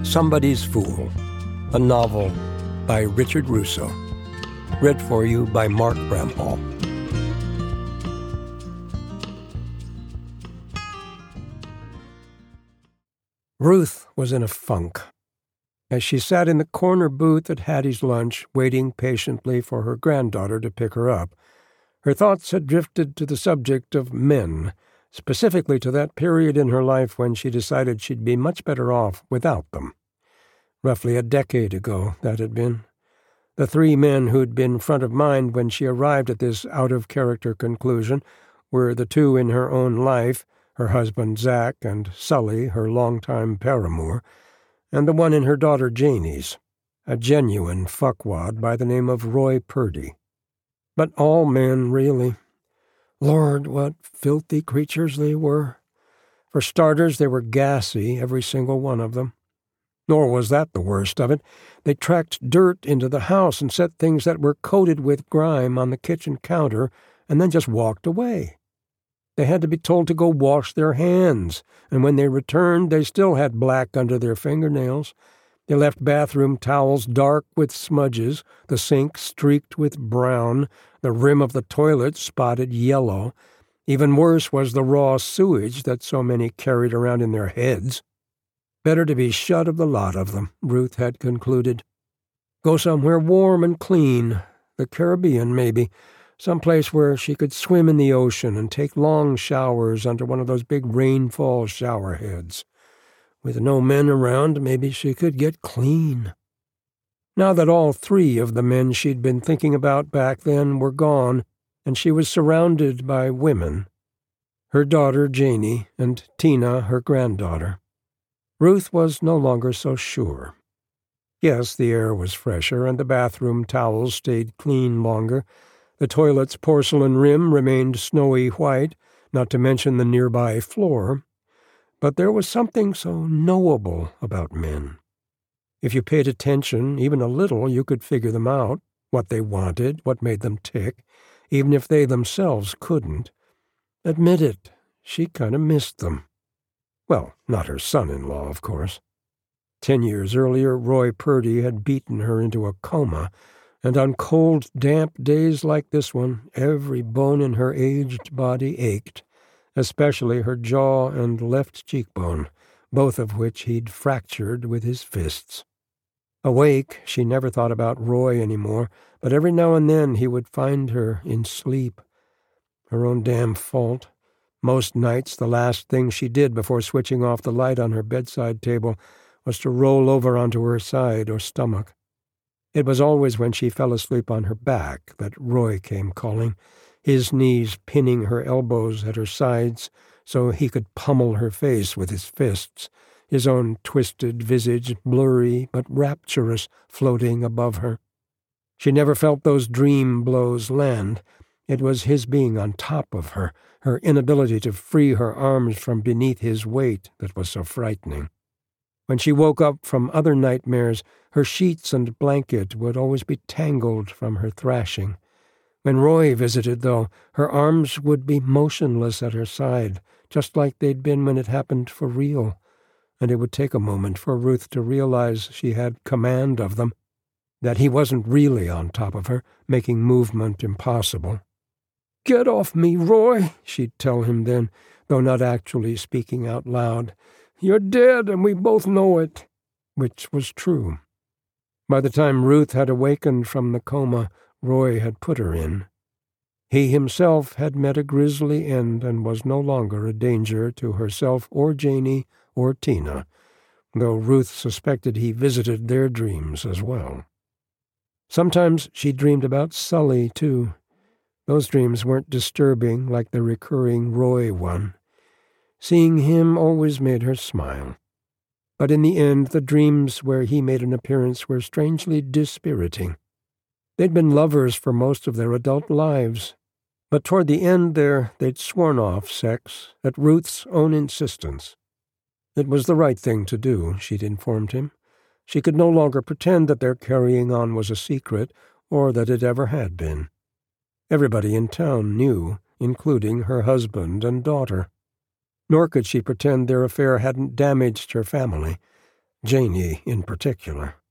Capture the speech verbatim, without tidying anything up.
Somebody's Fool, a novel by Richard Russo. Read for you by Mark Bramhall. Ruth was in a funk. As she sat in the corner booth at Hattie's lunch, waiting patiently for her granddaughter to pick her up, her thoughts had drifted to the subject of men, specifically to that period in her life when she decided she'd be much better off without them. Roughly a decade ago, that had been. The three men who'd been front of mind when she arrived at this out-of-character conclusion were the two in her own life, her husband Zach and Sully, her longtime paramour, and the one in her daughter Janie's, a genuine fuckwad by the name of Roy Purdy. But all men, really. Lord, what filthy creatures they were. For starters, they were gassy, every single one of them. Nor was that the worst of it. They tracked dirt into the house and set things that were coated with grime on the kitchen counter and then just walked away. They had to be told to go wash their hands, and when they returned, they still had black under their fingernails. They left bathroom towels dark with smudges, the sink streaked with brown, the rim of the toilet spotted yellow. Even worse was the raw sewage that so many carried around in their heads. Better to be shut of the lot of them, Ruth had concluded. Go somewhere warm and clean, the Caribbean maybe, someplace where she could swim in the ocean and take long showers under one of those big rainfall shower heads. With no men around, maybe she could get clean. Now that all three of the men she'd been thinking about back then were gone, and she was surrounded by women, her daughter Janie and Tina, her granddaughter, Ruth was no longer so sure. Yes, the air was fresher, and the bathroom towels stayed clean longer. The toilet's porcelain rim remained snowy white, not to mention the nearby floor. But there was something so knowable about men. If you paid attention, even a little, you could figure them out, what they wanted, what made them tick, even if they themselves couldn't. Admit it, she kind of missed them. Well, not her son-in-law, of course. Ten years earlier, Roy Purdy had beaten her into a coma, and on cold, damp days like this one, every bone in her aged body ached, especially her jaw and left cheekbone, both of which he'd fractured with his fists. Awake, she never thought about Roy anymore, but every now and then he would find her in sleep. Her own damn fault. Most nights, the last thing she did before switching off the light on her bedside table was to roll over onto her side or stomach. It was always when she fell asleep on her back that Roy came calling, his knees pinning her elbows at her sides so he could pummel her face with his fists, his own twisted visage, blurry but rapturous, floating above her. She never felt those dream blows land. It was his being on top of her, her inability to free her arms from beneath his weight that was so frightening. When she woke up from other nightmares, her sheets and blanket would always be tangled from her thrashing. When Roy visited, though, her arms would be motionless at her side, just like they'd been when it happened for real, and it would take a moment for Ruth to realize she had command of them, that he wasn't really on top of her, making movement impossible. "Get off me, Roy," she'd tell him then, though not actually speaking out loud. "You're dead, and we both know it," which was true. By the time Ruth had awakened from the coma Roy had put her in, he himself had met a grisly end and was no longer a danger to herself or Janie or Tina, though Ruth suspected he visited their dreams as well. Sometimes she dreamed about Sully, too. Those dreams weren't disturbing like the recurring Roy one. Seeing him always made her smile. But in the end, the dreams where he made an appearance were strangely dispiriting. They'd been lovers for most of their adult lives, but toward the end there they'd sworn off sex, at Ruth's own insistence. It was the right thing to do, she'd informed him. She could no longer pretend that their carrying on was a secret, or that it ever had been. Everybody in town knew, including her husband and daughter. Nor could she pretend their affair hadn't damaged her family. Janie in particular.